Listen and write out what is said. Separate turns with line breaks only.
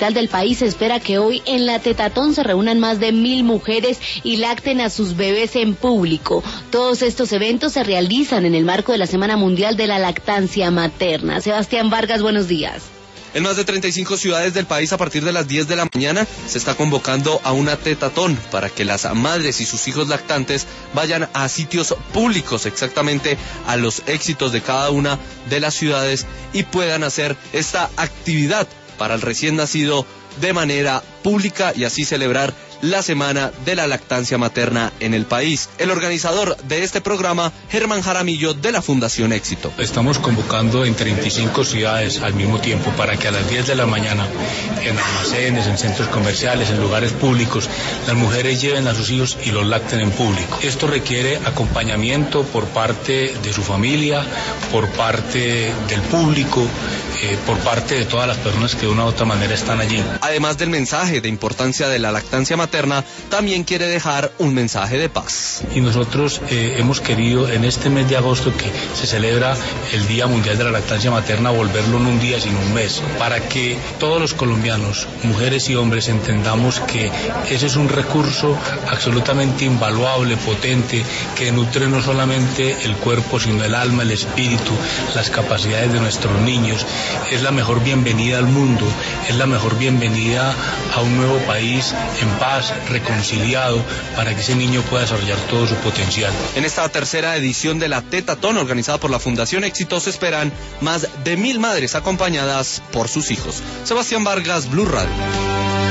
capital del país se espera que hoy en la Tetatón se reúnan más de 1.000 mujeres y lacten a sus bebés en público. Todos estos eventos se realizan en el marco de la Semana Mundial de la Lactancia Materna. Sebastián Vargas, buenos días.
En más de 35 ciudades del país, a partir de las 10 de la mañana, se está convocando a una tetatón para que las madres y sus hijos lactantes vayan a sitios públicos, exactamente a los éxitos de cada una de las ciudades, y puedan hacer esta actividad para el recién nacido de manera pública y así celebrar la Semana de la Lactancia Materna en el país. El organizador de este programa, Germán Jaramillo, de la Fundación Éxito.
Estamos convocando en 35 ciudades al mismo tiempo para que a las 10 de la mañana, en almacenes, en centros comerciales, en lugares públicos, las mujeres lleven a sus hijos y los lacten en público. Esto requiere acompañamiento por parte de su familia, por parte del público, por parte de todas las personas que de una u otra manera están allí.
Además del mensaje de importancia de la lactancia materna, también quiere dejar un mensaje de paz.
Y nosotros hemos querido en este mes de agosto, que se celebra el Día Mundial de la Lactancia Materna, volverlo en un día sino un mes, para que todos los colombianos, mujeres y hombres, entendamos que ese es un recurso absolutamente invaluable, potente, que nutre no solamente el cuerpo, sino el alma, el espíritu, las capacidades de nuestros niños. Es la mejor bienvenida al mundo, es la mejor bienvenida a un nuevo país en paz, reconciliado, para que ese niño pueda desarrollar todo su potencial.
En esta tercera edición de la Tetatón, organizada por la Fundación Éxito, se esperan más de 1.000 madres acompañadas por sus hijos. Sebastián Vargas, Blue Radio.